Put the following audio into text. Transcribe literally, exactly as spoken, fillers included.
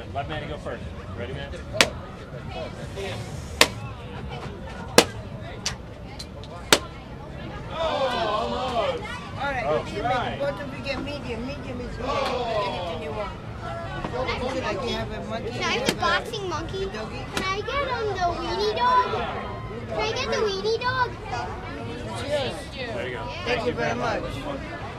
Let Manny go first. Ready, man? Alright, Oh, you right. make both of you get medium. Medium is medium. Anything you want. Is it like you have a monkey? Can I have the boxing monkey? Can I get um, the weenie dog? Can I get the weenie dog? Cheers. There you go. Thank you very much.